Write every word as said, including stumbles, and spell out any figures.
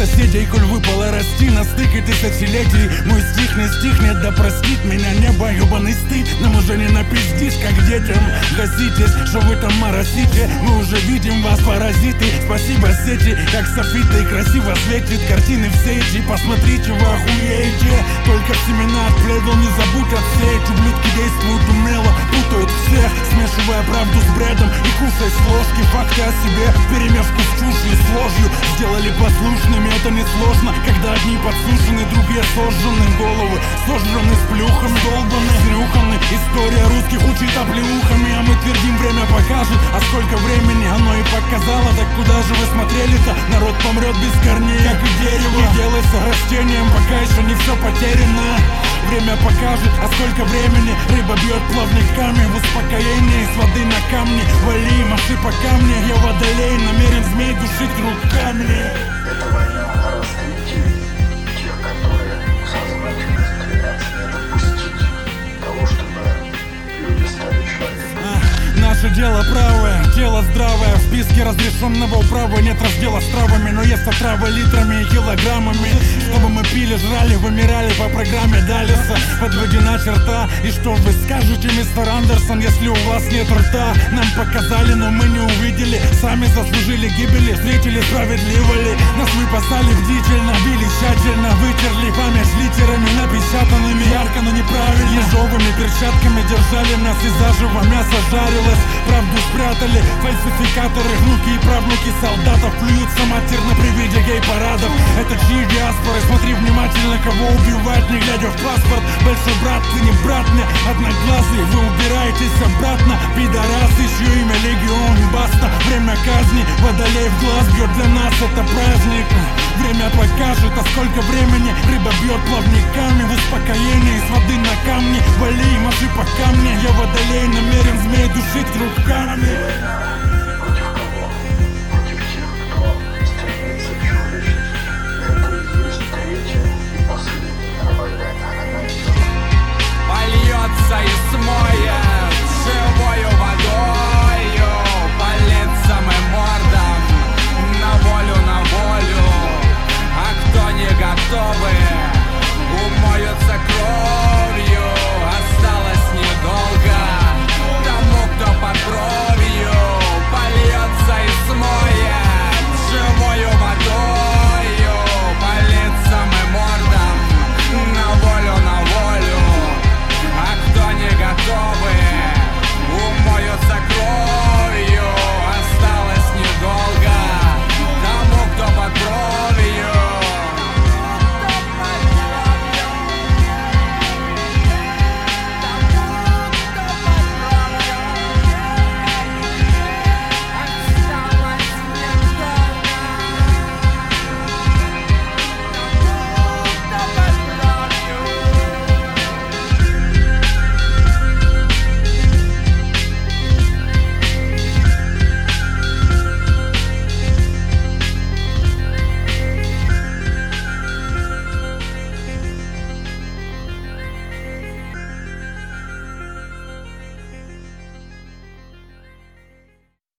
соседей, коль выпало расти на стыке тысячелетий. Мой стих не стихнет, да простит меня небо, ёбаный стыд. Нам уже не напиздишь, как детям. Гаситесь, что вы там моросите, мы уже видим вас, паразиты. Спасибо сети, как софиты, красиво светит картины в сети. Посмотрите, вы охуеете, только семена от плевел не забудь отсеять. Ублюдки действуют умело, путают всех, смешивая правду с бредом и кушай с ложки. Факты о себе вперемешку с чушью, с ложью сделали послушными, это несложно, когда одни подсушены, другие сожжены. Головы сожжены с плюхами, долбаны, снюханы. История русских учит оплеухами, а мы твердим, время покажет. А сколько времени оно и показало, так куда же вы смотрели-то? Народ помрет без корней, как и дерево. Не делайся растением, пока еще не все потеряно. Время покажет, а сколько времени рыба бьет плавниками в успокоении с воды на камни. Вали, маши по камне, я водолей, намерен змей душить руками. Это война о расцвете тех, которые сознательно стремятся не допустить того, чтобы люди стали человеком. Наше дело правое, тело здравое. В списке разрешенного управы нет раздела с травами, но есть отравы литрами и килограммами. Чтобы мы пили, жрали, вымирали по программе Далиса. Подведена черта, и что вы скажете, мистер Андерсон, если у вас нет рта? Нам показали, но мы не увидели. Сами заслужили гибели, встретили справедливо ли? Нас выпасали бдительно, били тщательно, вытерли память литерами напечатанными. Ярко, но неправильно. Ежовыми перчатками держали нас, и заживо мясо жарилось. Правду спрятали, фальсификаторы, внуки и правнуки солдатов плюются матерно при виде гей-парадов. Это чьи диаспоры? Смотри внимательно, кого убивать, не глядя в паспорт. Большой брат, ты не брат мне, одноглазый, вы убираетесь обратно. Пидорас, еще имя легион, баста. Время казни, водолей в глаз бьет, для нас это праздник. Время покажет, а сколько времени рыба бьет плавниками в успокоении с воды на камни. Вали, маши по камне, я водолей, намерен змей душить руками.